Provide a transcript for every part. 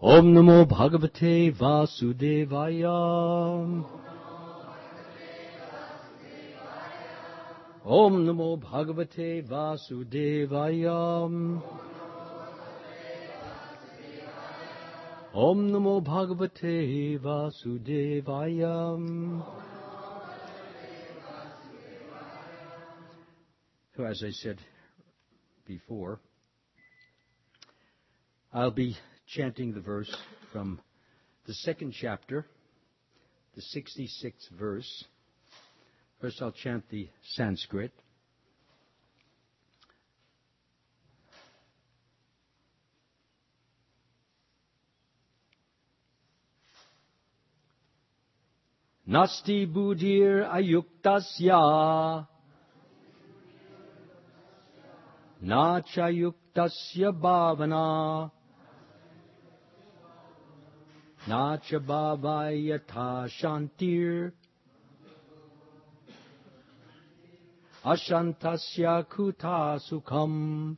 Om Namo Bhagavate Vasudevaya. Om Namo Bhagavate Vasudevaya. Om Namo Bhagavate Vasudevaya. So as I said before, I'll be chanting the verse from the second chapter, the 66th verse. First I'll chant the Sanskrit. Nasti buddhir ayuktasya na chayuktasya bhavana na cha bhavayatha shantir ashantasya kuta sukham.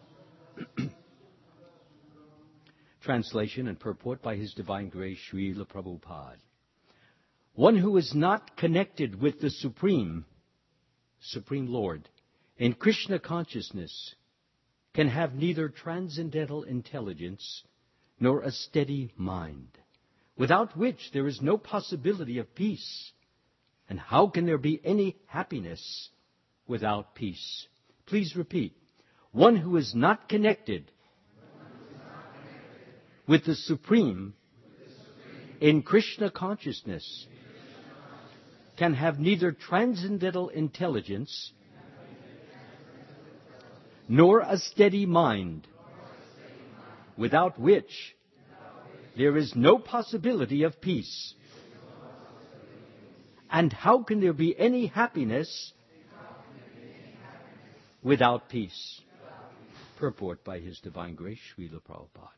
Translation and purport by His Divine Grace Srila Prabhupada. One who is not connected with the Supreme Lord, in Krishna consciousness can have neither transcendental intelligence nor a steady mind, without which there is no possibility of peace. And how can there be any happiness without peace? Please repeat. One who is not connected with the Supreme in Krishna consciousness can have neither transcendental intelligence nor a steady mind, without which there is no possibility of peace. And how can there be any happiness without peace? Purport by His Divine Grace Srila Prabhupada.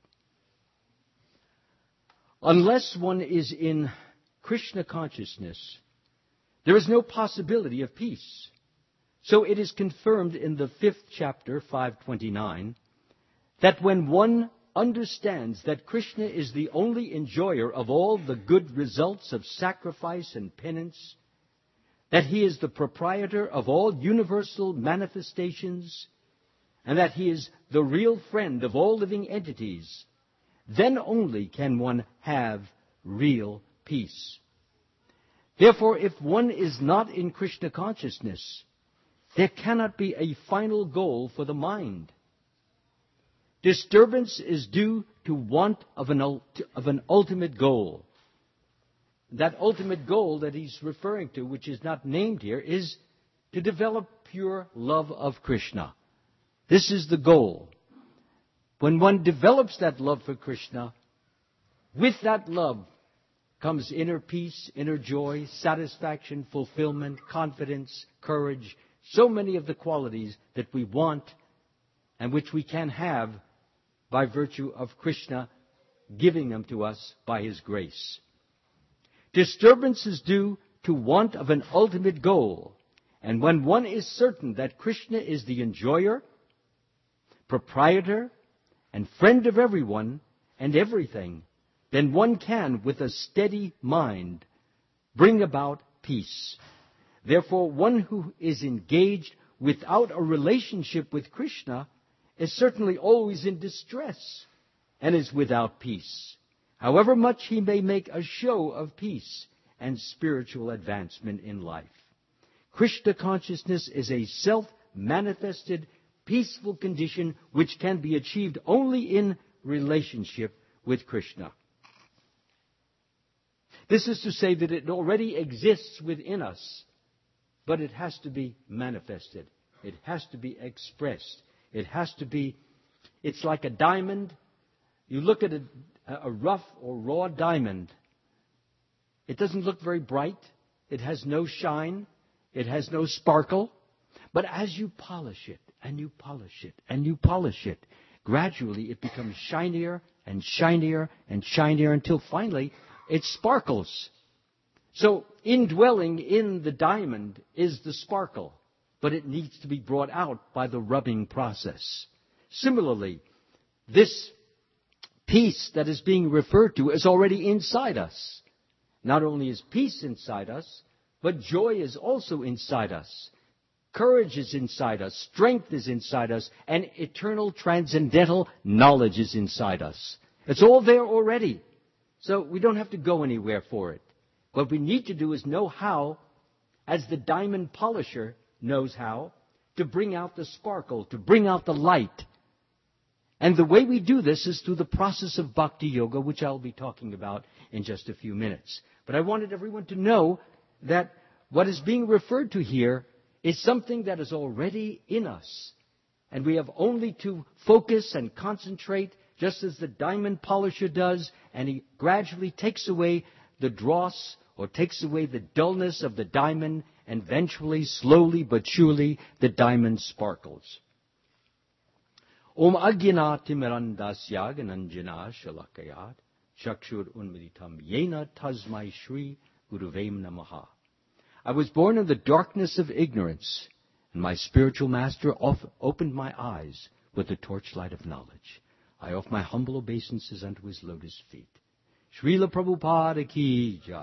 Unless one is in Krishna consciousness, there is no possibility of peace. So it is confirmed in the 5th chapter, 529, that when one understands that Krishna is the only enjoyer of all the good results of sacrifice and penance, that He is the proprietor of all universal manifestations, and that He is the real friend of all living entities, then only can one have real peace. Therefore, if one is not in Krishna consciousness, there cannot be a final goal for the mind. Disturbance is due to want of an ultimate goal. That ultimate goal that he's referring to, which is not named here, is to develop pure love of Krishna. This is the goal. When one develops that love for Krishna, with that love comes inner peace, inner joy, satisfaction, fulfillment, confidence, courage, so many of the qualities that we want and which we can have by virtue of Krishna giving them to us by His grace. Disturbance is due to want of an ultimate goal. And when one is certain that Krishna is the enjoyer, proprietor, and friend of everyone and everything, then one can, with a steady mind, bring about peace. Therefore, one who is engaged without a relationship with Krishna is certainly always in distress and is without peace, however much he may make a show of peace and spiritual advancement in life. Krishna consciousness is a self-manifested, peaceful condition which can be achieved only in relationship with Krishna. This is to say that it already exists within us, but it has to be manifested. It has to be expressed. It has to be, it's like a diamond. You look at a rough or raw diamond. It doesn't look very bright. It has no shine. It has no sparkle. But as you polish it, and you polish it, and you polish it, gradually it becomes shinier and shinier and shinier until finally it sparkles. So indwelling in the diamond is the sparkle, but it needs to be brought out by the rubbing process. Similarly, this peace that is being referred to is already inside us. Not only is peace inside us, but joy is also inside us. Courage is inside us. Strength is inside us. And eternal transcendental knowledge is inside us. It's all there already. So we don't have to go anywhere for it. What we need to do is know how, as the diamond polisher knows how, to bring out the sparkle, to bring out the light. And the way we do this is through the process of Bhakti Yoga, which I'll be talking about in just a few minutes. But I wanted everyone to know that what is being referred to here is something that is already in us. And we have only to focus and concentrate, just as the diamond polisher does, and he gradually takes away the dross or takes away the dullness of the diamond, and eventually, slowly but surely, the diamond sparkles. Om Agyana Timirandasya Gananjana Shalakayat Chakshur Unmaditam Yena Tasmai Shri Guruvem Namaha. I was born in the darkness of ignorance, and my spiritual master opened my eyes with the torchlight of knowledge. I offer my humble obeisances unto his lotus feet. Srila Prabhupada Ki Jai.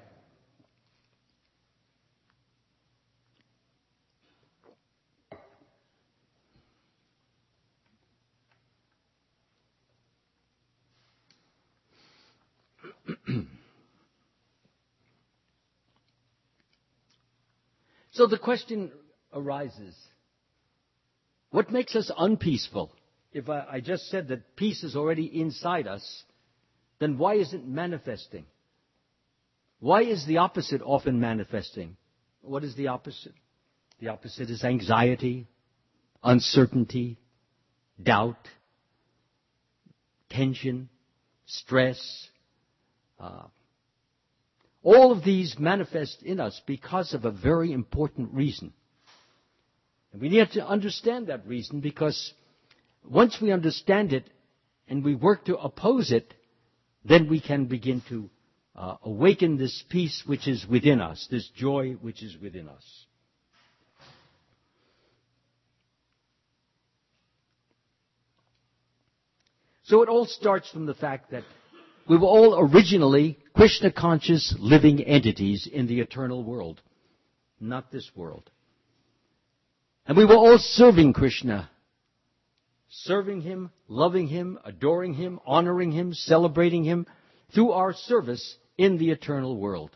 So the question arises, what makes us unpeaceful? If I just said that peace is already inside us, then why is it manifesting? Why is the opposite often manifesting? What is the opposite? The opposite is anxiety, uncertainty, doubt, tension, stress. All of these manifest in us because of a very important reason. And we need to understand that reason, because once we understand it and we work to oppose it, then we can begin to awaken this peace which is within us, this joy which is within us. So it all starts from the fact that we were all originally Krishna-conscious living entities in the eternal world, not this world. And we were all serving Krishna, serving Him, loving Him, adoring Him, honoring Him, celebrating Him through our service in the eternal world.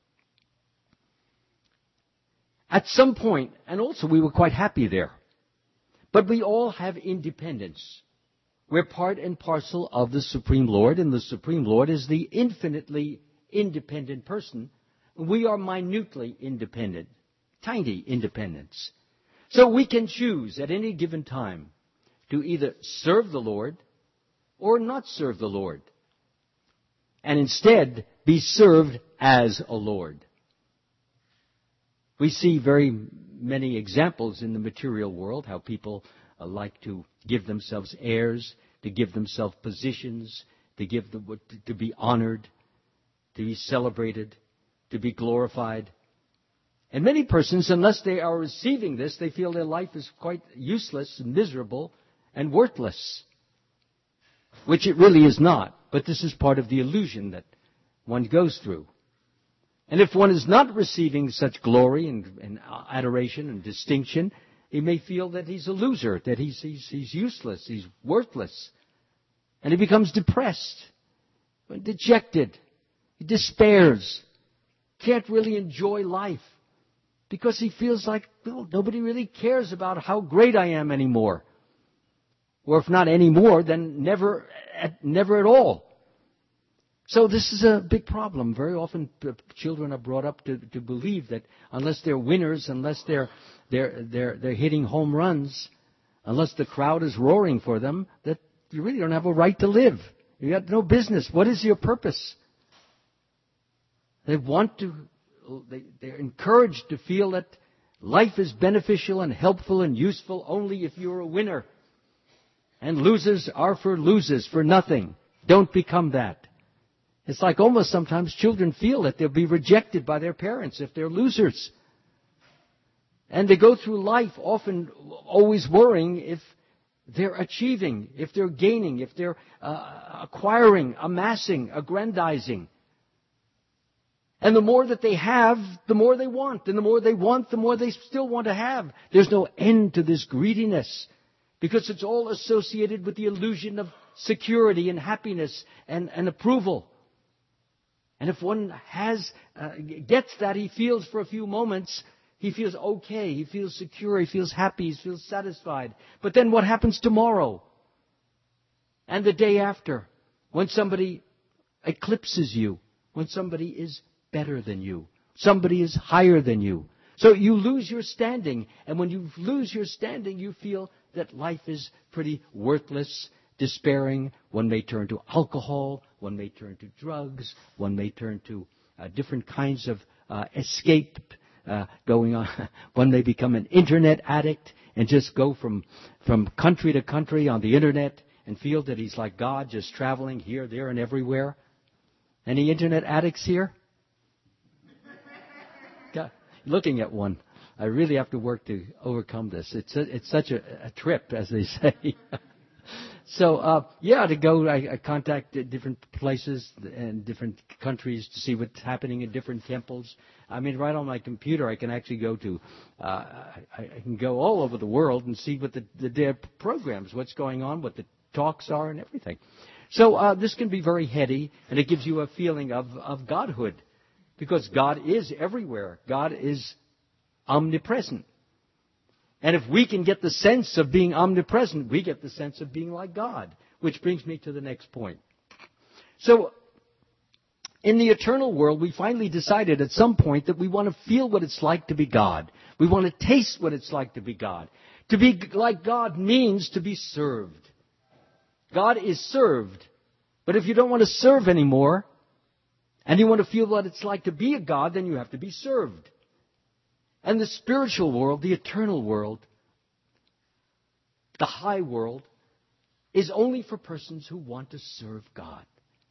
At some point, and also we were quite happy there, but we all have independence. We're part and parcel of the Supreme Lord, and the Supreme Lord is the infinitely independent person. We are minutely independent, tiny independence. So we can choose at any given time to either serve the Lord or not serve the Lord, and instead be served as a Lord. We see very many examples in the material world how people like to give themselves airs, to give themselves positions, to be honored, to be celebrated, to be glorified. And many persons, unless they are receiving this, they feel their life is quite useless and miserable and worthless, which it really is not. But this is part of the illusion that one goes through. And if one is not receiving such glory and adoration and distinction, he may feel that he's a loser, that he's useless, he's worthless. And he becomes depressed, dejected, he despairs, can't really enjoy life, because he feels like, well, nobody really cares about how great I am anymore. Or if not anymore, then never at all. So this is a big problem. Very often children are brought up to believe that unless they're winners, unless they're hitting home runs, unless the crowd is roaring for them, that you really don't have a right to live. You got no business. What is your purpose? They're encouraged to feel that life is beneficial and helpful and useful only if you're a winner. And losers are for losers, for nothing. Don't become that. It's like almost sometimes children feel that they'll be rejected by their parents if they're losers. And they go through life often always worrying if they're achieving, if they're gaining, if they're acquiring, amassing, aggrandizing. And the more that they have, the more they want. And the more they want, the more they still want to have. There's no end to this greediness, because it's all associated with the illusion of security and happiness and approval. And if one gets that, he feels for a few moments, he feels okay, he feels secure, he feels happy, he feels satisfied. But then what happens tomorrow? And the day after? When somebody eclipses you, when somebody is better than you, somebody is higher than you. So you lose your standing. And when you lose your standing, you feel that life is pretty worthless, despairing. One may turn to alcohol. One may turn to drugs. One may turn to different kinds of escape going on. One may become an internet addict and just go from country to country on the internet and feel that he's like God, just traveling here, there, and everywhere. Any internet addicts here? Looking at one. I really have to work to overcome this. It's such a trip, as they say. So, to go, I contact different places and different countries to see what's happening in different temples. I mean, right on my computer, I can actually go to, I can go all over the world and see what their programs, what's going on, what the talks are, and everything. So, this can be very heady, and it gives you a feeling of godhood. Because God is everywhere. God is omnipresent. And if we can get the sense of being omnipresent, we get the sense of being like God. Which brings me to the next point. So, in the eternal world, we finally decided at some point that we want to feel what it's like to be God. We want to taste what it's like to be God. To be like God means to be served. God is served. But if you don't want to serve anymore, and you want to feel what it's like to be a God, then you have to be served. And the spiritual world, the eternal world, the high world, is only for persons who want to serve God.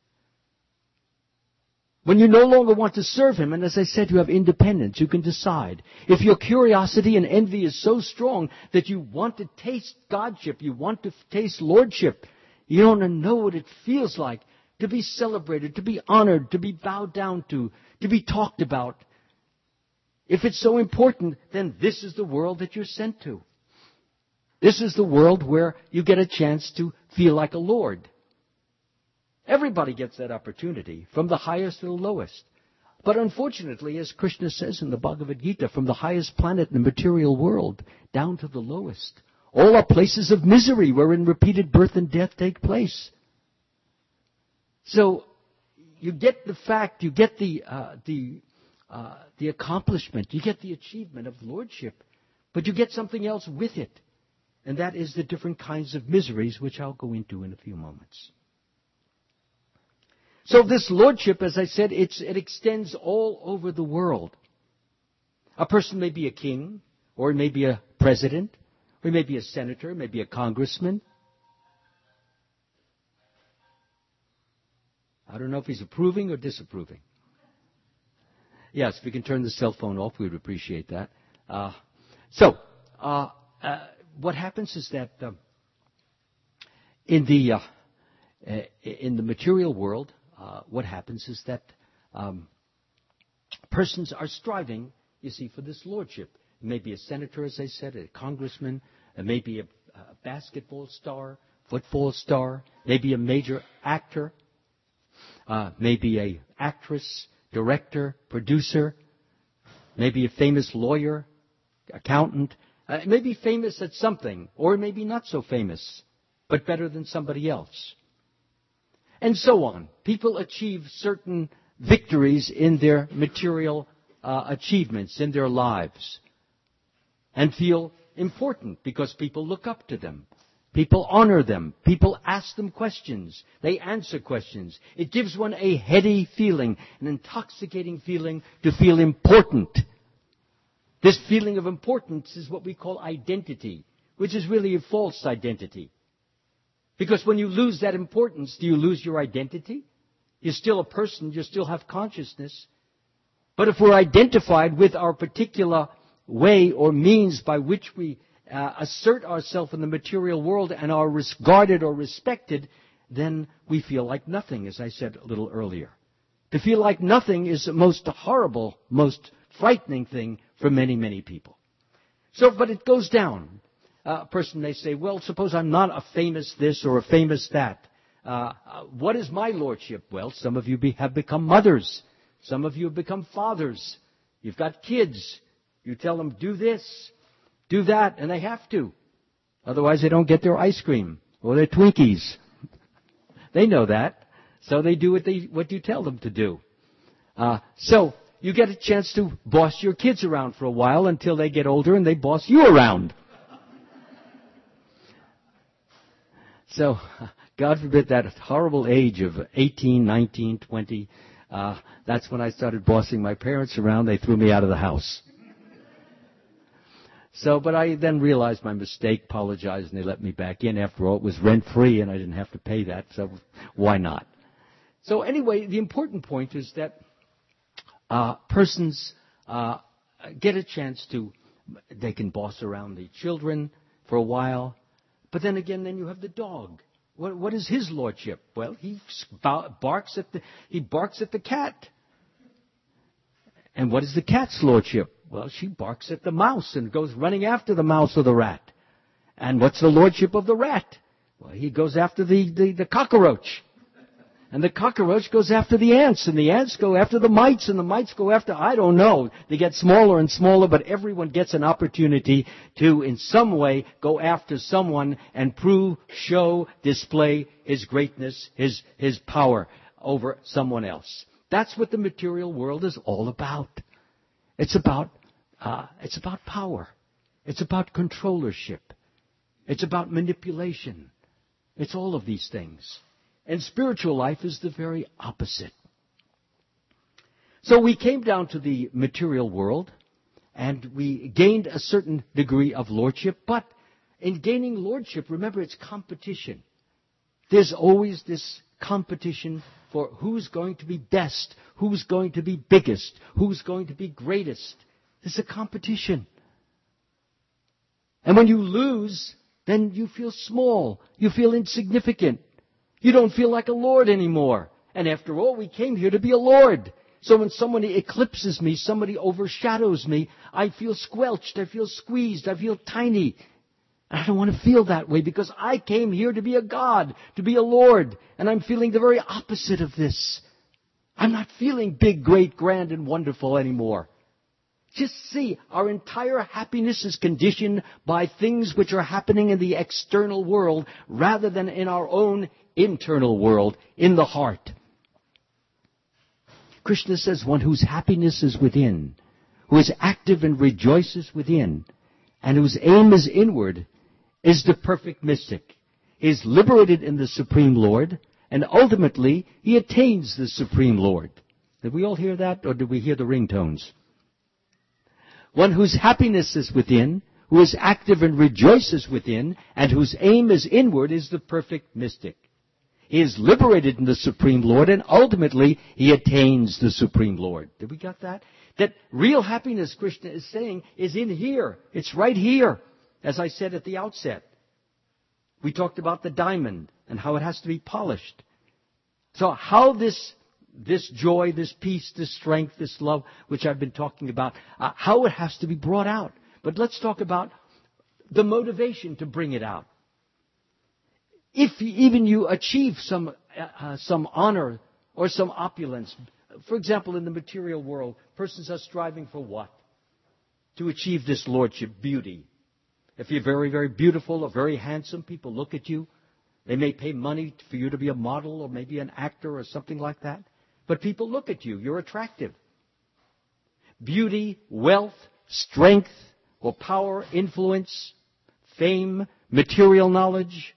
When you no longer want to serve Him, and as I said, you have independence, you can decide. If your curiosity and envy is so strong that you want to taste Godship, you want to taste Lordship, you want to know what it feels like to be celebrated, to be honored, to be bowed down to be talked about. If it's so important, then this is the world that you're sent to. This is the world where you get a chance to feel like a lord. Everybody gets that opportunity, from the highest to the lowest. But unfortunately, as Krishna says in the Bhagavad Gita, from the highest planet in the material world down to the lowest, all are places of misery wherein repeated birth and death take place. So you get the fact, you get the accomplishment, you get the achievement of lordship, but you get something else with it, and that is the different kinds of miseries, which I'll go into in a few moments. So this lordship, as I said, it extends all over the world. A person may be a king, or he may be a president, or he may be a senator, he may be a congressman. I don't know if he's approving or disapproving. Yes, if we can turn the cell phone off, we would appreciate that. What happens is that in the material world, what happens is that persons are striving, you see, for this lordship. It may be a senator, as I said, a congressman. It may be a basketball star, football star. Maybe a major actor. Maybe an actress, director, producer. Maybe a famous lawyer, accountant. It may be famous at something, or it may be not so famous, but better than somebody else. And so on. People achieve certain victories in their material achievements, in their lives, and feel important because people look up to them. People honor them. People ask them questions. They answer questions. It gives one a heady feeling, an intoxicating feeling to feel important. This feeling of importance is what we call identity, which is really a false identity. Because when you lose that importance, do you lose your identity? You're still a person. You still have consciousness. But if we're identified with our particular way or means by which we assert ourselves in the material world and are regarded or respected, then we feel like nothing, as I said a little earlier. To feel like nothing is the most horrible, most frightening thing for many, many people. So, but it goes down. A person may say, well, suppose I'm not a famous this or a famous that. What is my lordship? Well, some of you have become mothers. Some of you have become fathers. You've got kids. You tell them, do this, do that, and they have to. Otherwise, they don't get their ice cream or their Twinkies. They know that. So they do what you tell them to do. So you get a chance to boss your kids around for a while until they get older and they boss you around. So, God forbid that horrible age of 18, 19, 20. That's when I started bossing my parents around. They threw me out of the house. So, but I then realized my mistake, apologized, and they let me back in. After all, it was rent-free and I didn't have to pay that, so why not? So anyway, the important point is that persons get a chance they can boss around the children for a while, but then again, then you have the dog. What is his lordship? Well, he barks at the cat. And what is the cat's lordship? Well, she barks at the mouse and goes running after the mouse or the rat. And what's the lordship of the rat? Well, he goes after the cockroach. And the cockroach goes after the ants, and the ants go after the mites, and the mites go after, I don't know. They get smaller and smaller, but everyone gets an opportunity to, in some way, go after someone and prove, show, display his greatness, his power over someone else. That's what the material world is all about. It's about power. It's about controllership. It's about manipulation. It's all of these things. And spiritual life is the very opposite. So we came down to the material world, and we gained a certain degree of lordship. But in gaining lordship, remember, it's competition. There's always this competition for who's going to be best, who's going to be biggest, who's going to be greatest. There's a competition. And when you lose, then you feel small. You feel insignificant. You don't feel like a lord anymore. And after all, we came here to be a lord. So when somebody eclipses me, somebody overshadows me, I feel squelched, I feel squeezed, I feel tiny. I don't want to feel that way because I came here to be a god, to be a lord. And I'm feeling the very opposite of this. I'm not feeling big, great, grand, and wonderful anymore. Just see, our entire happiness is conditioned by things which are happening in the external world rather than in our own internal world, in the heart. Krishna says, one whose happiness is within, who is active and rejoices within, and whose aim is inward, is the perfect mystic. He is liberated in the Supreme Lord, and ultimately he attains the Supreme Lord. Did we all hear that, or did we hear the ringtones? One whose happiness is within, who is active and rejoices within, and whose aim is inward, is the perfect mystic. He is liberated in the Supreme Lord, and ultimately he attains the Supreme Lord. Did we get that? That real happiness, Krishna is saying, is in here. It's right here, as I said at the outset. We talked about the diamond and how it has to be polished. So how this joy, this peace, this strength, this love, which I've been talking about, how it has to be brought out. But let's talk about the motivation to bring it out. If even you achieve some honor or some opulence, for example, in the material world, persons are striving for what? To achieve this lordship, beauty. If you're very, very beautiful or very handsome, people look at you. They may pay money for you to be a model or maybe an actor or something like that. But people look at you. You're attractive. Beauty, wealth, strength, or power, influence, fame, material knowledge.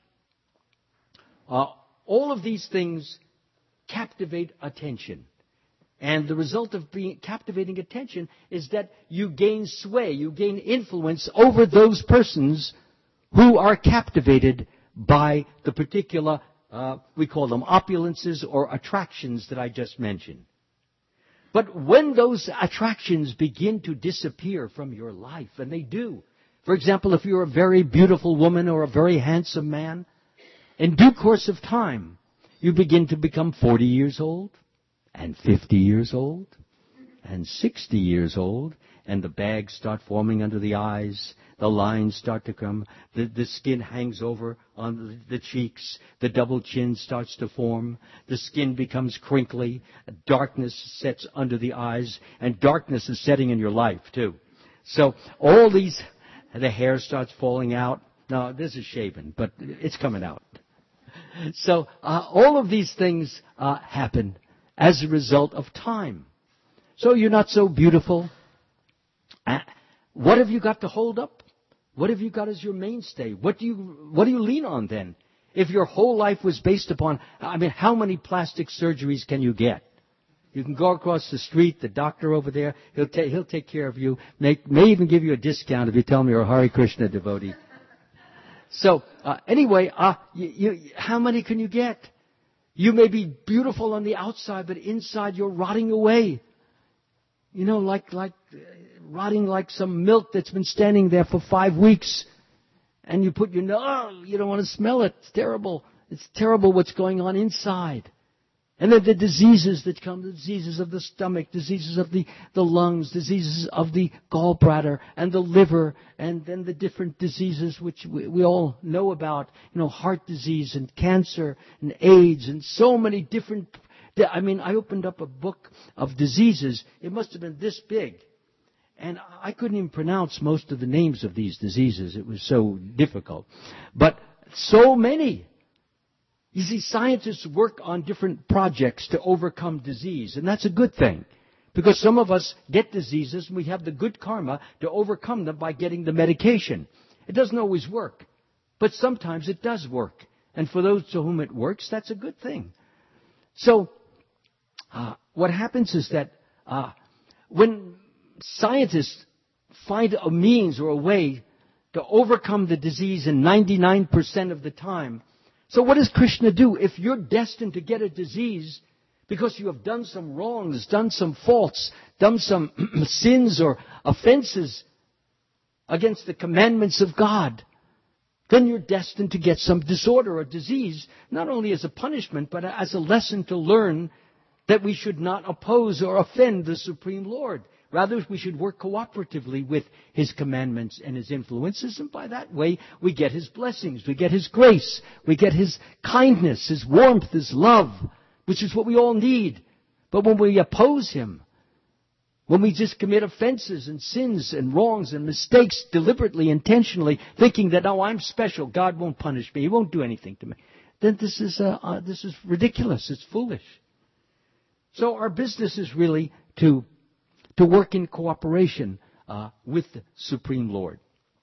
All of these things captivate attention. And the result of captivating attention is that you gain sway, you gain influence over those persons who are captivated by the particular, we call them opulences or attractions that I just mentioned. But when those attractions begin to disappear from your life, and they do, For example, if you're a very beautiful woman or a very handsome man, in due course of time, you begin to become 40 years old, and 50 years old, and 60 years old, and the bags start forming under the eyes, the lines start to come, the skin hangs over on the cheeks, the double chin starts to form, the skin becomes crinkly, darkness sets under the eyes, and darkness is setting in your life too. So all these, the hair starts falling out. No, this is shaven, but it's coming out. So all of these things happen as a result of time. So you're not so beautiful. What have you got to hold up? What have you got as your mainstay? What do you lean on then? If your whole life was based upon, how many plastic surgeries can you get? You can go across the street, the doctor over there, he'll take care of you, may even give you a discount if you tell him you're a Hare Krishna devotee. So, anyway, how many can you get? You may be beautiful on the outside, but inside you're rotting away. Like rotting like some milk that's been standing there for 5 weeks. And you put your nose, you don't want to smell it. It's terrible. It's terrible what's going on inside. And then the diseases that come, the diseases of the stomach, diseases of the lungs, diseases of the gallbladder and the liver, and then the different diseases which we all know about, heart disease and cancer and AIDS and so many different. I opened up a book of diseases. It must have been this big. And I couldn't even pronounce most of the names of these diseases. It was so difficult. But so many. You see, scientists work on different projects to overcome disease, and that's a good thing. Because some of us get diseases, and we have the good karma to overcome them by getting the medication. It doesn't always work, but sometimes it does work. And for those to whom it works, that's a good thing. So, what happens is that when scientists find a means or a way to overcome the disease in 99% of the time, so what does Krishna do? If you're destined to get a disease because you have done some wrongs, done some faults, done some sins or offenses against the commandments of God, then you're destined to get some disorder or disease, not only as a punishment, but as a lesson to learn that we should not oppose or offend the Supreme Lord. Rather, we should work cooperatively with His commandments and His influences, and by that way, we get His blessings, we get His grace, we get His kindness, His warmth, His love, which is what we all need. But when we oppose Him, when we just commit offenses and sins and wrongs and mistakes deliberately, intentionally, thinking that, I'm special, God won't punish me, He won't do anything to me, then this is ridiculous, it's foolish. So our business is really to work in cooperation with the Supreme Lord.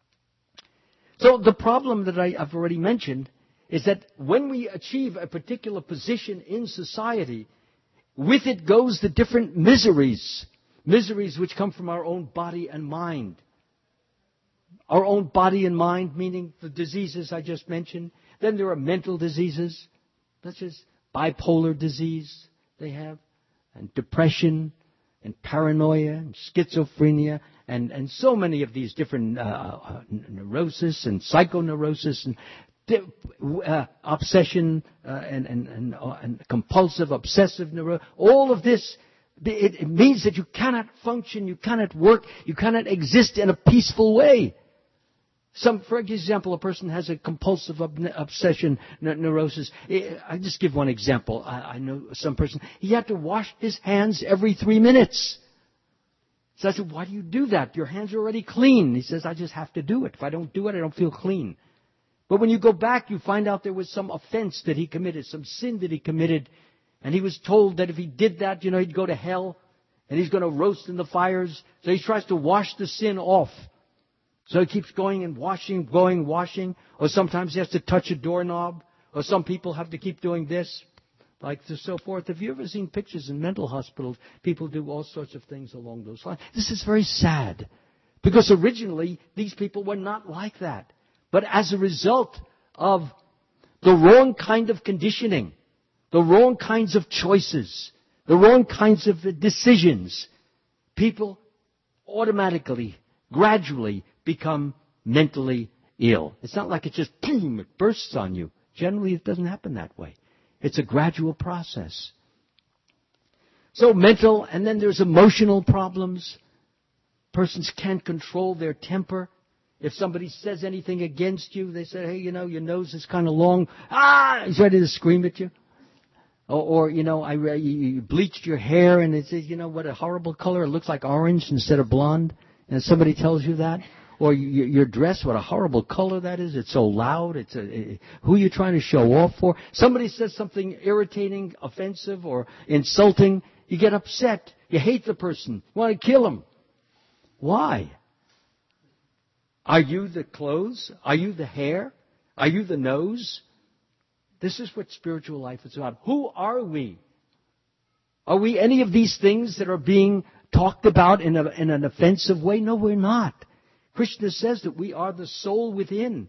So the problem that I've already mentioned is that when we achieve a particular position in society, with it goes the different miseries which come from our own body and mind. Our own body and mind, meaning the diseases I just mentioned. Then there are mental diseases, such as bipolar disease they have, and depression, and paranoia, and schizophrenia, and so many of these different neurosis and psychoneurosis and obsession and compulsive obsessive neurosis. All of this, it means that you cannot function, you cannot work, you cannot exist in a peaceful way. For example, a person has a compulsive obsession neurosis. I just give one example. I know some person, he had to wash his hands every 3 minutes. So I said, why do you do that? Your hands are already clean. He says, I just have to do it. If I don't do it, I don't feel clean. But when you go back, you find out there was some offense that he committed, some sin that he committed. And he was told that if he did that, he'd go to hell. And he's going to roast in the fires. So he tries to wash the sin off. So he keeps going and washing. Or sometimes he has to touch a doorknob. Or some people have to keep doing this, like so forth. Have you ever seen pictures in mental hospitals? People do all sorts of things along those lines. This is very sad. Because originally, these people were not like that. But as a result of the wrong kind of conditioning, the wrong kinds of choices, the wrong kinds of decisions, people automatically, gradually become mentally ill. It's not like it just, boom, it bursts on you. Generally, it doesn't happen that way. It's a gradual process. So mental, and then there's emotional problems. Persons can't control their temper. If somebody says anything against you, they say, hey, your nose is kind of long. He's ready to scream at you. Or you bleached your hair and it says, what a horrible color. It looks like orange instead of blonde. And somebody tells you that. Or your dress, what a horrible color that is. It's so loud. Who are you trying to show off for? Somebody says something irritating, offensive, or insulting. You get upset. You hate the person. You want to kill him. Why? Are you the clothes? Are you the hair? Are you the nose? This is what spiritual life is about. Who are we? Are we any of these things that are being talked about in an offensive way? No, we're not. Krishna says that we are the soul within.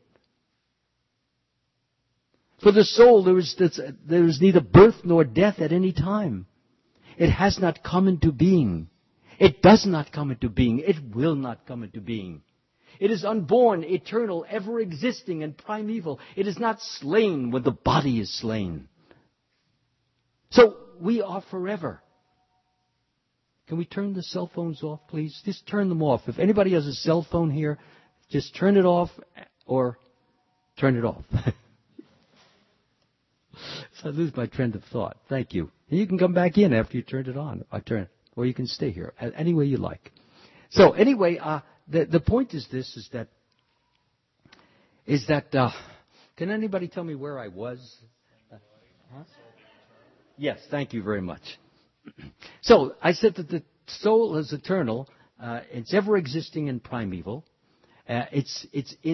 For the soul, there is neither birth nor death at any time. It has not come into being. It does not come into being. It will not come into being. It is unborn, eternal, ever-existing, and primeval. It is not slain when the body is slain. So, we are forever. Can we turn the cell phones off, please? Just turn them off. If anybody has a cell phone here, just turn it off or turn it off. So I lose my trend of thought. Thank you. And you can come back in after you turned it on. Or you can stay here, any way you like. So anyway, the point is this, is that can anybody tell me where I was? Yes, thank you very much. So I said that the soul is eternal. It's ever existing and primeval. It's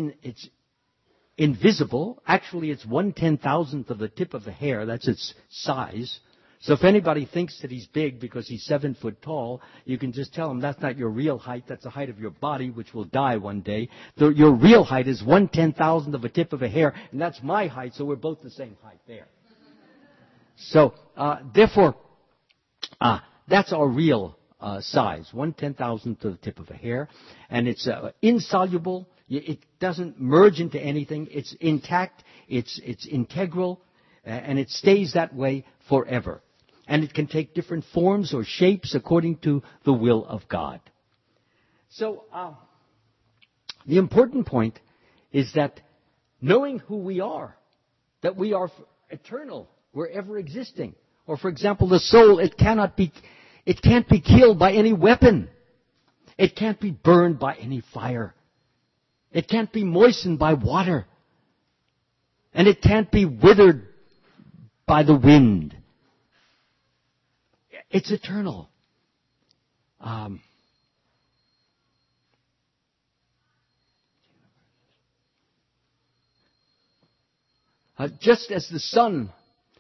invisible. Actually, it's 1/10,000th of the tip of the hair. That's its size. So if anybody thinks that he's big because he's 7 foot tall, you can just tell him that's not your real height. That's the height of your body, which will die one day. Your real height is 1/10,000th of a tip of a hair, and that's my height. So we're both the same height there. So therefore, that's our real size, 1/10,000th of the tip of a hair, and it's insoluble. It doesn't merge into anything. It's intact. It's integral, and it stays that way forever. And it can take different forms or shapes according to the will of God. So the important point is that knowing who we are, that we are eternal, we're ever existing. Or for example, the soul, it can't be killed by any weapon. It can't be burned by any fire. It can't be moistened by water. And it can't be withered by the wind. It's eternal. Just as the sun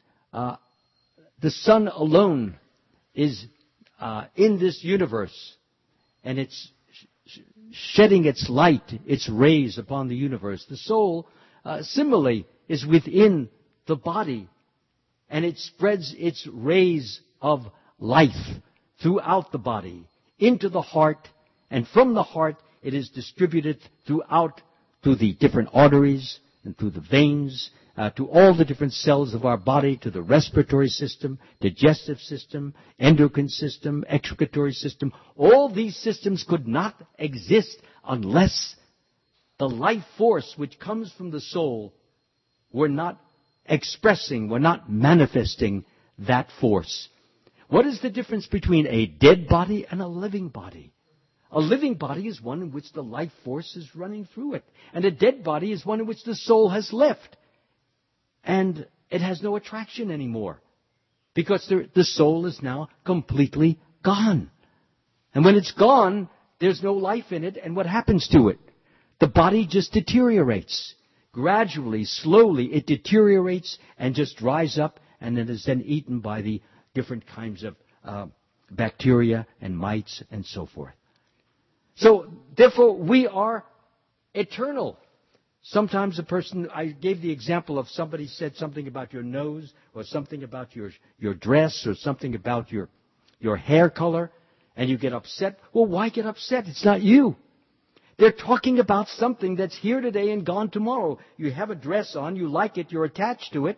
alone is in this universe, and it's shedding its light, its rays upon the universe. The soul, similarly, is within the body, and it spreads its rays of life throughout the body, into the heart, and from the heart it is distributed throughout to the different arteries and through the veins, to all the different cells of our body, to the respiratory system, digestive system, endocrine system, excretory system. All these systems could not exist unless the life force which comes from the soul were not manifesting that force. What is the difference between a dead body and a living body? A living body is one in which the life force is running through it. And a dead body is one in which the soul has left. And it has no attraction anymore. Because the soul is now completely gone. And when it's gone, there's no life in it. And what happens to it? The body just deteriorates. Gradually, slowly, it deteriorates and just dries up. And then is then eaten by the different kinds of bacteria and mites and so forth. So, therefore, we are eternal. Sometimes I gave the example of somebody said something about your nose, or something about your dress, or something about your hair color, and you get upset. Well, why get upset? It's not you. They're talking about something that's here today and gone tomorrow. You have a dress on, you like it, you're attached to it.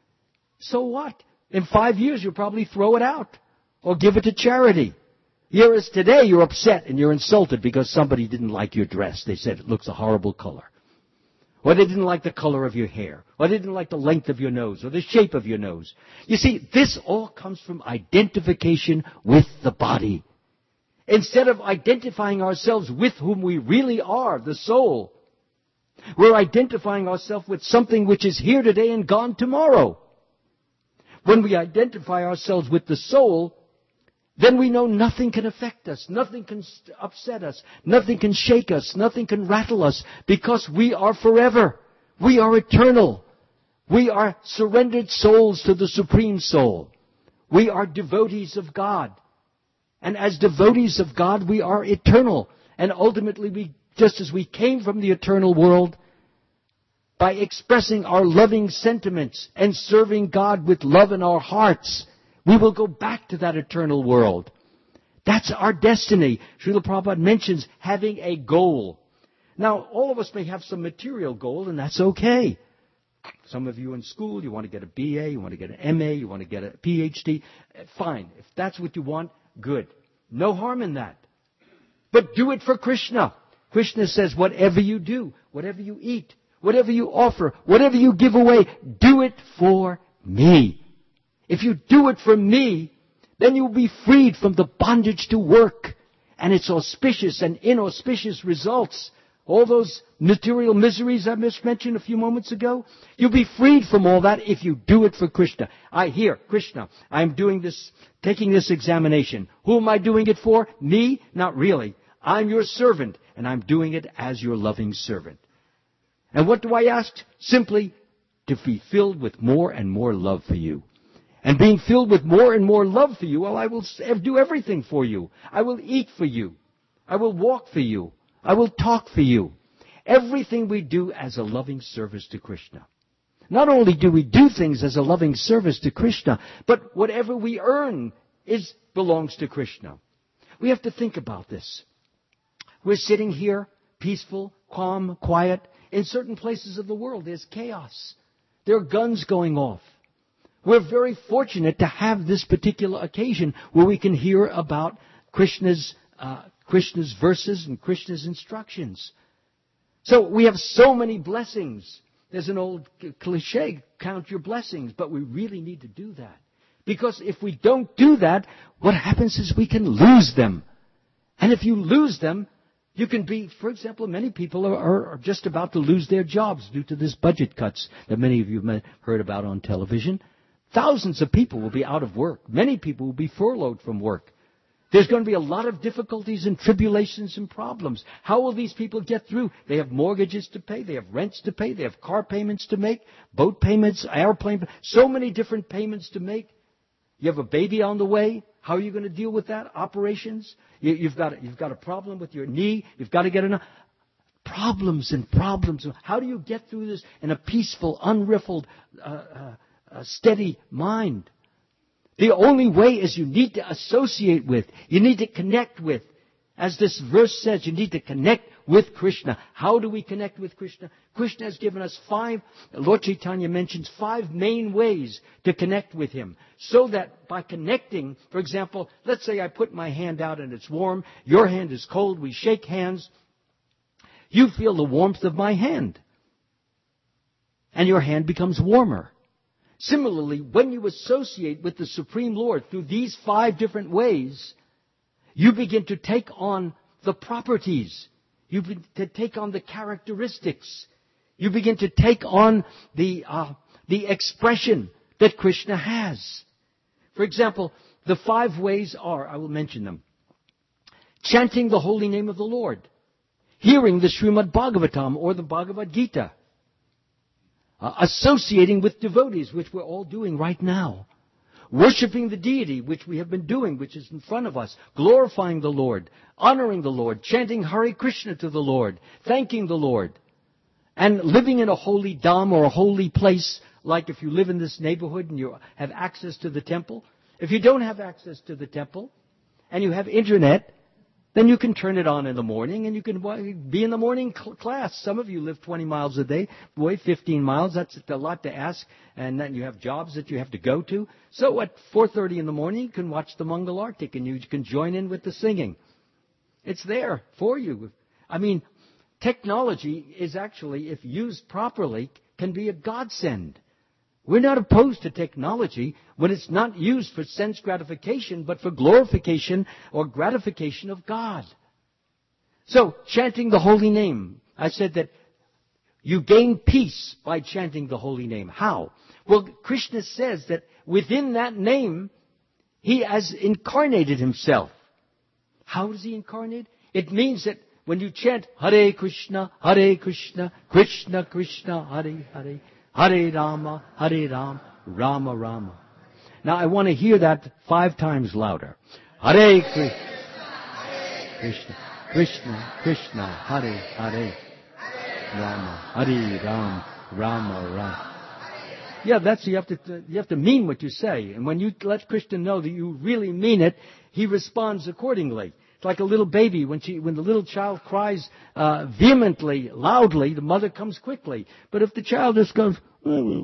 So what? In 5 years, you'll probably throw it out or give it to charity. Whereas today, you're upset and you're insulted because somebody didn't like your dress. They said it looks a horrible color. Or they didn't like the color of your hair. Or they didn't like the length of your nose or the shape of your nose. You see, this all comes from identification with the body. Instead of identifying ourselves with whom we really are, the soul, we're identifying ourselves with something which is here today and gone tomorrow. When we identify ourselves with the soul, then we know nothing can affect us, nothing can upset us, nothing can shake us, nothing can rattle us, because we are forever. We are eternal. We are surrendered souls to the Supreme Soul. We are devotees of God. And as devotees of God, we are eternal. And ultimately, just as we came from the eternal world, by expressing our loving sentiments and serving God with love in our hearts, we will go back to that eternal world. That's our destiny. Srila Prabhupada mentions having a goal. Now, all of us may have some material goal, and that's okay. Some of you in school, you want to get a BA, you want to get an MA, you want to get a PhD. Fine. If that's what you want, good. No harm in that. But do it for Krishna. Krishna says, whatever you do, whatever you eat, whatever you offer, whatever you give away, do it for me. If you do it for me, then you'll be freed from the bondage to work and its auspicious and inauspicious results. All those material miseries I mentioned a few moments ago, you'll be freed from all that if you do it for Krishna. Krishna, I'm doing this, taking this examination. Who am I doing it for? Me? Not really. I'm your servant, and I'm doing it as your loving servant. And what do I ask? Simply to be filled with more and more love for you. And being filled with more and more love for you, well, I will do everything for you. I will eat for you. I will walk for you. I will talk for you. Everything we do as a loving service to Krishna. Not only do we do things as a loving service to Krishna, but whatever we earn belongs to Krishna. We have to think about this. We're sitting here, peaceful, calm, quiet. In certain places of the world, there's chaos. There are guns going off. We're very fortunate to have this particular occasion where we can hear about Krishna's verses and Krishna's instructions. So we have so many blessings. There's an old cliche, count your blessings, but we really need to do that. Because if we don't do that, what happens is we can lose them. And if you lose them, you can be, for example, many people are just about to lose their jobs due to this budget cuts that many of you have heard about on television. Thousands of people will be out of work. Many people will be furloughed from work. There's going to be a lot of difficulties and tribulations and problems. How will these people get through? They have mortgages to pay. They have rents to pay. They have car payments to make, boat payments, airplane, so many different payments to make. You have a baby on the way. How are you going to deal with that? Operations. You've got a problem with your knee. You've got to get enough. Problems and problems. How do you get through this in a peaceful, unriffled, steady mind? The only way is you need to associate with, you need to connect with. As this verse says, you need to connect with Krishna. How do we connect with Krishna? Krishna has given us Lord Chaitanya mentions 5 main ways to connect with Him. So that by connecting, for example, let's say I put my hand out and it's warm, your hand is cold, we shake hands. You feel the warmth of my hand. And your hand becomes warmer. Similarly, when you associate with the Supreme Lord through these 5 different ways, you begin to take on the properties. You begin to take on the characteristics. You begin to take on the expression that Krishna has. For example, the 5 ways are, I will mention them. Chanting the holy name of the Lord. Hearing the Srimad Bhagavatam or the Bhagavad Gita. Associating with devotees, which we're all doing right now. Worshipping the deity, which we have been doing, which is in front of us. Glorifying the Lord. Honoring the Lord. Chanting Hare Krishna to the Lord. Thanking the Lord. And living in a holy dham or a holy place, like if you live in this neighborhood and you have access to the temple. If you don't have access to the temple and you have internet, Then you can turn it on in the morning and you can be in the morning class. Some of you live 20 miles a day. Boy, 15 miles, that's a lot to ask. And then you have jobs that you have to go to. So at 4:30 in the morning, you can watch the Mangal Arctic and you can join in with the singing. It's there for you. I mean, technology is actually, if used properly, can be a godsend. We're not opposed to technology when it's not used for sense gratification, but for glorification or gratification of God. So, chanting the holy name. I said that you gain peace by chanting the holy name. How? Well, Krishna says that within that name, He has incarnated Himself. How does He incarnate? It means that when you chant Hare Krishna, Krishna Krishna, Hare Hare, Hare Rama, Rama Rama. Now I want to hear that 5 times louder. Hare Krishna, Krishna Krishna, Hare Hare, Rama, Hare Ram, Rama Rama. Yeah, that's you have to mean what you say, and when you let Krishna know that you really mean it, He responds accordingly. It's like a little baby. When the little child cries vehemently, loudly, the mother comes quickly. But if the child just goes, the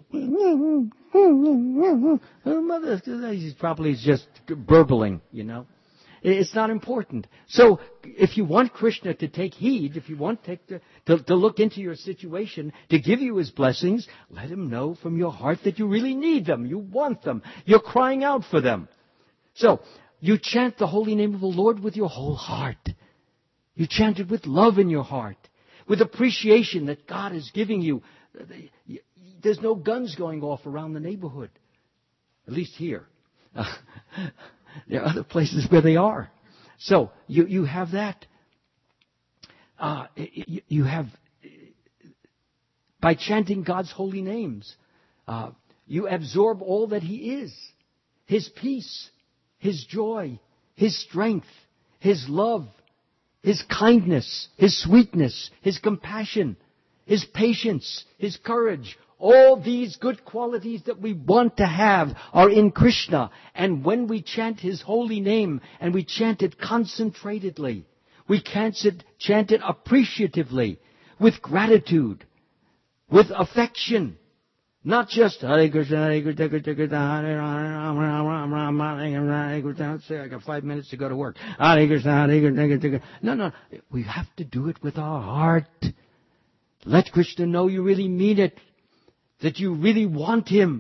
mother, he's probably just burbling, you know. It's not important. So if you want Krishna to take heed, if you want to look into your situation, to give you His blessings, let Him know from your heart that you really need them. You want them. You're crying out for them. So, you chant the holy name of the Lord with your whole heart. You chant it with love in your heart, with appreciation that God is giving you. There's no guns going off around the neighborhood, at least here. There are other places where they are. So you have that. You have, by chanting God's holy names, you absorb all that He is. His peace, His joy, His strength, His love, His kindness, His sweetness, His compassion, His patience, His courage. All these good qualities that we want to have are in Krishna. And when we chant His holy name, and we chant it concentratedly, we chant it appreciatively, with gratitude, with affection, not just Hare Krishna, Hare Krishna, Krishna Krishna, Hare Rama, Rama, Hare Krishna. Say, I got 5 minutes to go to work. Hare Krishna, Hare Krishna, Hare Krishna. No. We have to do it with our heart. Let Krishna know you really mean it, that you really want Him.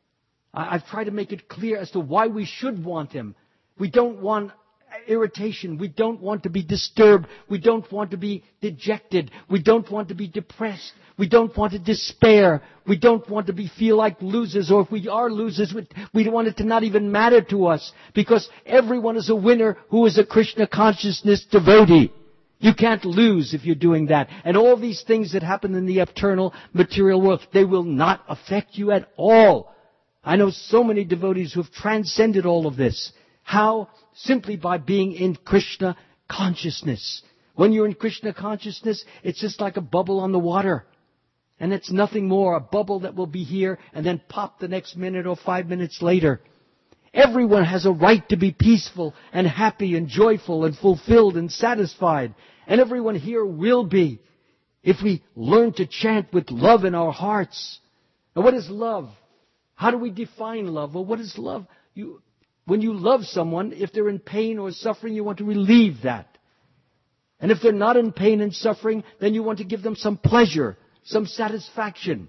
I've tried to make it clear as to why we should want Him. We don't want irritation. We don't want to be disturbed. We don't want to be dejected. We don't want to be depressed. We don't want to despair. We don't want to feel like losers, or if we are losers, we want it to not even matter to us, because everyone is a winner who is a Krishna consciousness devotee. You can't lose if you're doing that. And all these things that happen in the eternal material world, they will not affect you at all. I know so many devotees who have transcended all of this. How? Simply by being in Krishna consciousness. When you're in Krishna consciousness, it's just like a bubble on the water. And it's nothing more, a bubble that will be here and then pop the next minute or 5 minutes later. Everyone has a right to be peaceful and happy and joyful and fulfilled and satisfied. And everyone here will be, if we learn to chant with love in our hearts. Now, what is love? How do we define love? Well, what is love? When you love someone, if they're in pain or suffering, you want to relieve that. And if they're not in pain and suffering, then you want to give them some pleasure, some satisfaction.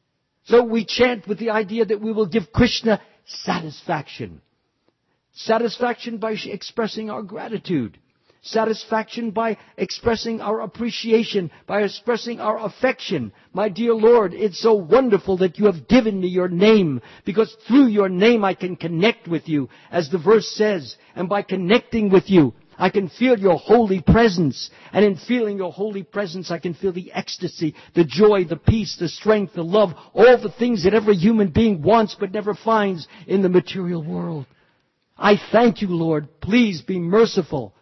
So we chant with the idea that we will give Krishna satisfaction. Satisfaction by expressing our gratitude. Satisfaction by expressing our appreciation, by expressing our affection. My dear Lord, it's so wonderful that you have given me your name, because through your name I can connect with you, as the verse says. And by connecting with you, I can feel your holy presence. And in feeling your holy presence, I can feel the ecstasy, the joy, the peace, the strength, the love, all the things that every human being wants but never finds in the material world. I thank you, Lord. Please be merciful.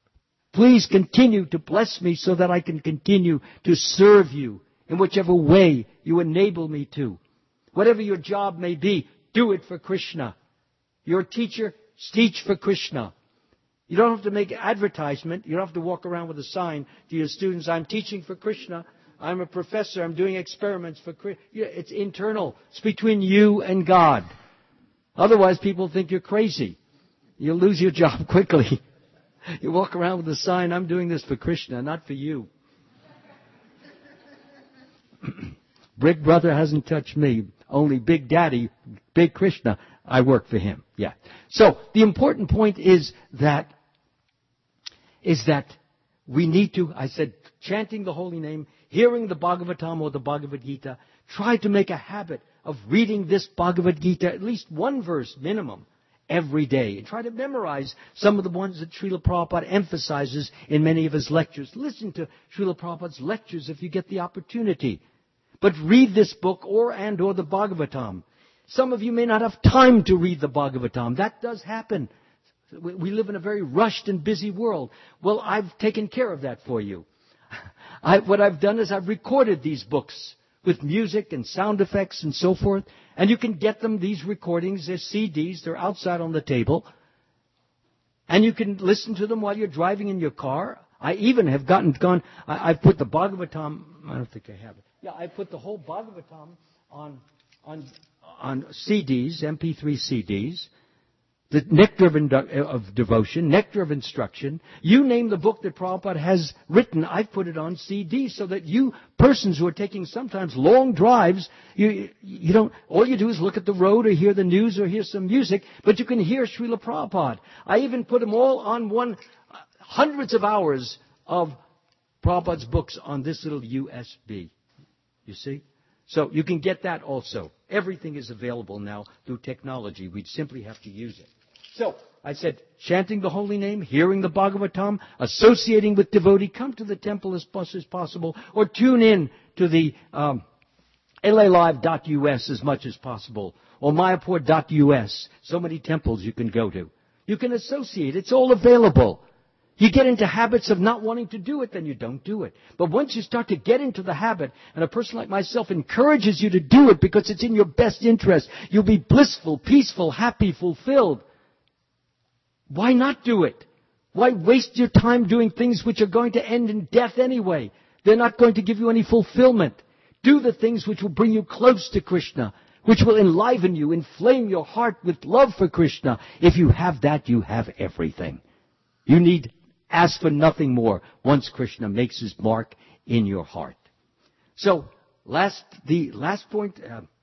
Please continue to bless me so that I can continue to serve you in whichever way you enable me to. Whatever your job may be, do it for Krishna. Your teacher, teach for Krishna. You don't have to make advertisement. You don't have to walk around with a sign to your students, I'm teaching for Krishna. I'm a professor. I'm doing experiments for Krishna. It's internal. It's between you and God. Otherwise, people think you're crazy. You'll lose your job quickly. You walk around with a sign, I'm doing this for Krishna, not for you. Big Brother hasn't touched me. Only Big Daddy, Big Krishna, I work for him. Yeah. So the important point is that we need to, I said, chanting the holy name, hearing the Bhagavatam or the Bhagavad Gita, try to make a habit of reading this Bhagavad Gita, at least one verse minimum, every day. And try to memorize some of the ones that Srila Prabhupada emphasizes in many of his lectures. Listen to Srila Prabhupada's lectures if you get the opportunity. But read this book or the Bhagavatam. Some of you may not have time to read the Bhagavatam. That does happen. We live in a very rushed and busy world. Well, I've taken care of that for you. What I've done is I've recorded these books with music and sound effects and so forth. And you can get them, these recordings. They're CDs. They're outside on the table. And you can listen to them while you're driving in your car. I even have I've put the Bhagavatam, I don't think I have it. Yeah, I put the whole Bhagavatam on CDs, MP3 CDs. The Nectar of Devotion, Nectar of Instruction. You name the book that Prabhupada has written, I've put it on CD so that you persons who are taking sometimes long drives, you don't, all you do is look at the road or hear the news or hear some music, but you can hear Srila Prabhupada. I even put them all on hundreds of hours of Prabhupada's books on this little USB. You see? So you can get that also. Everything is available now through technology. We'd simply have to use it. So, I said, chanting the holy name, hearing the Bhagavatam, associating with devotee, come to the temple as much as possible, or tune in to the lalive.us as much as possible, or mayapur.us. So many temples you can go to. You can associate. It's all available. You get into habits of not wanting to do it, then you don't do it. But once you start to get into the habit, and a person like myself encourages you to do it because it's in your best interest, you'll be blissful, peaceful, happy, fulfilled. Why not do it? Why waste your time doing things which are going to end in death anyway? They're not going to give you any fulfillment. Do the things which will bring you close to Krishna, which will enliven you, inflame your heart with love for Krishna. If you have that, you have everything. You need ask for nothing more once Krishna makes his mark in your heart. So, the last point,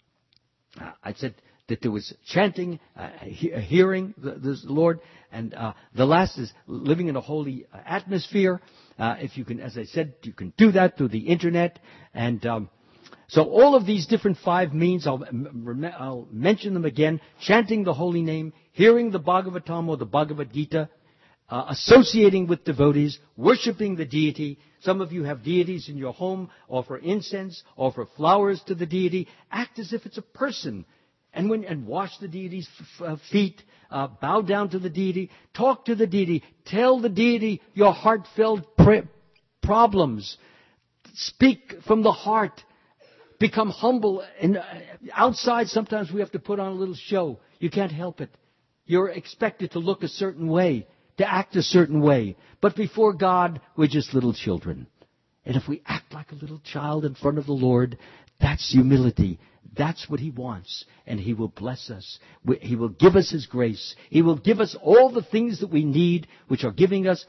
I said that there was chanting, hearing the Lord, and the last is living in a holy atmosphere. If you can, as I said, you can do that through the internet. And so all of these different 5 means, I'll mention them again. Chanting the holy name, hearing the Bhagavatam or the Bhagavad Gita, associating with devotees, worshipping the deity. Some of you have deities in your home. Offer incense, offer flowers to the deity. Act as if it's a person. And wash the deity's feet. Bow down to the deity. Talk to the deity. Tell the deity your heartfelt problems. Speak from the heart. Become humble. And outside, sometimes we have to put on a little show. You can't help it. You're expected to look a certain way, to act a certain way. But before God, we're just little children. And if we act like a little child in front of the Lord, that's humility. That's what He wants. And He will bless us. He will give us His grace. He will give us all the things that we need, which are giving us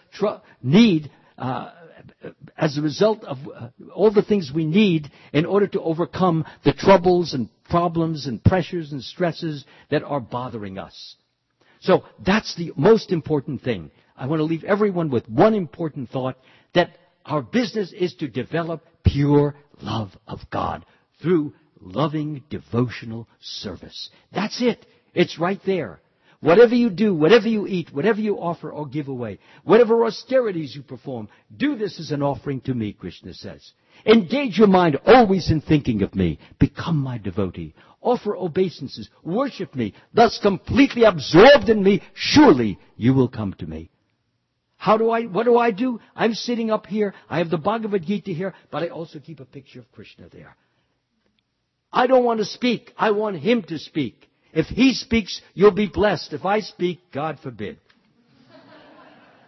as a result of all the things we need in order to overcome the troubles and problems and pressures and stresses that are bothering us. So that's the most important thing. I want to leave everyone with one important thought, that our business is to develop pure love of God through loving devotional service. That's it. It's right there. Whatever you do, whatever you eat, whatever you offer or give away, whatever austerities you perform, do this as an offering to me, Krishna says. Engage your mind always in thinking of me. Become my devotee. Offer obeisances. Worship me. Thus completely absorbed in me, surely you will come to me. What do I do? I'm sitting up here. I have the Bhagavad Gita here, but I also keep a picture of Krishna there. I don't want to speak. I want Him to speak. If He speaks, you'll be blessed. If I speak, God forbid.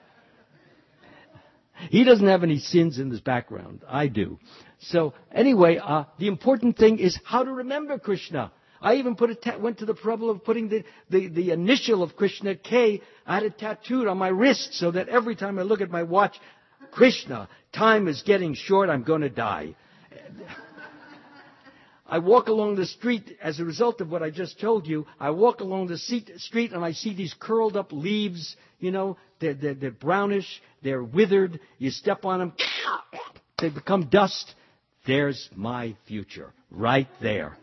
He doesn't have any sins in his background. I do. So anyway, the important thing is how to remember Krishna. I even went to the trouble of putting the initial of Krishna, K, I had it tattooed on my wrist so that every time I look at my watch, Krishna, time is getting short, I'm going to die. I walk along the street, as a result of what I just told you, I walk along the street and I see these curled up leaves, they're brownish, they're withered, you step on them, they become dust. There's my future, right there.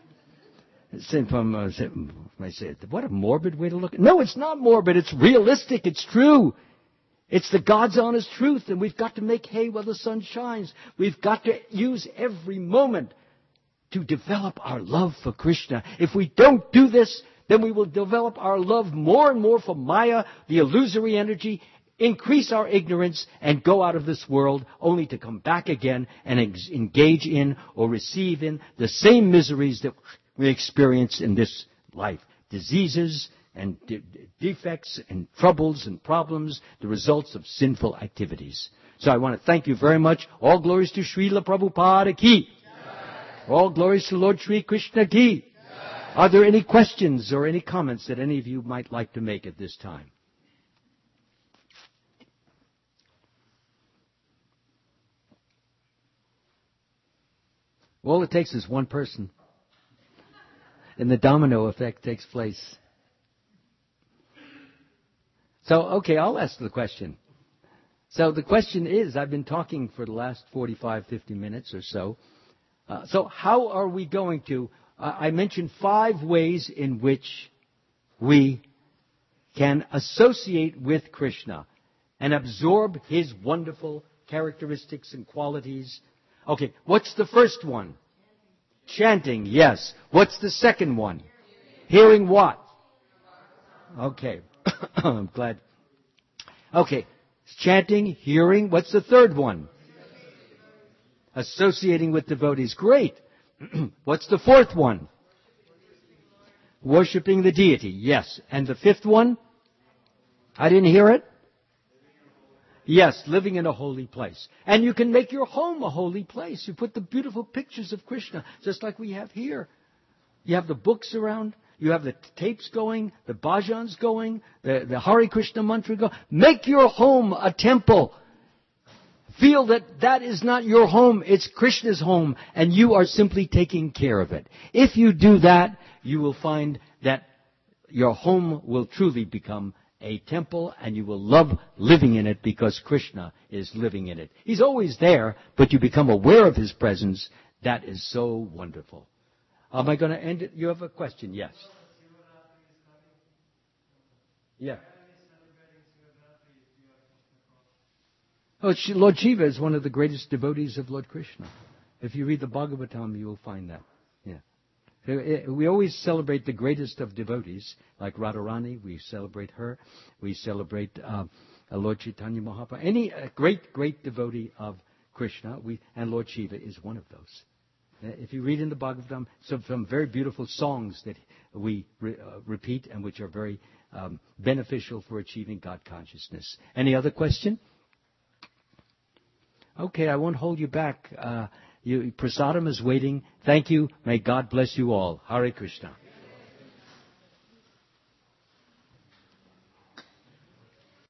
I said, what a morbid way to look at it. No, it's not morbid, it's realistic, it's true. It's the God's honest truth, and we've got to make hay while the sun shines. We've got to use every moment to develop our love for Krishna. If we don't do this, then we will develop our love more and more for Maya, the illusory energy, increase our ignorance, and go out of this world only to come back again and engage in or receive in the same miseries that we experience in this life. Diseases and defects and troubles and problems, the results of sinful activities. So I want to thank you very much. All glories to Srila Prabhupada ki. All glories to Lord Sri Krishna ki. Are there any questions or any comments that any of you might like to make at this time? All it takes is one person. And the domino effect takes place. So, okay, I'll ask the question. So the question is, I've been talking for the last 45, 50 minutes or so. So how are we going to, I mentioned 5 ways in which we can associate with Krishna and absorb his wonderful characteristics and qualities. Okay, what's the first one? Chanting, yes. What's the second one? Hearing what? Okay, I'm glad. Okay, chanting, hearing. What's the third one? Associating with devotees. Great. What's the fourth one? Worshipping the deity. Yes. And the fifth one? I didn't hear it. Yes, living in a holy place. And you can make your home a holy place. You put the beautiful pictures of Krishna, just like we have here. You have the books around. You have the tapes going, the bhajans going, the Hare Krishna mantra going. Make your home a temple. Feel that is not your home, it's Krishna's home, and you are simply taking care of it. If you do that, you will find that your home will truly become a temple, and you will love living in it because Krishna is living in it. He's always there, but you become aware of his presence. That is so wonderful. Am I going to end it? You have a question? Yes. Yeah. Oh, Lord Shiva is one of the greatest devotees of Lord Krishna. If you read the Bhagavatam, you will find that. Yeah. We always celebrate the greatest of devotees, like Radharani. We celebrate her. We celebrate Lord Chaitanya Mahaprabhu. Any great devotee of Krishna, and Lord Shiva is one of those. If you read in the Bhagavatam, some very beautiful songs that we repeat and which are very beneficial for achieving God consciousness. Any other question? Okay, I won't hold you back. Prasadam is waiting. Thank you. May God bless you all. Hare Krishna.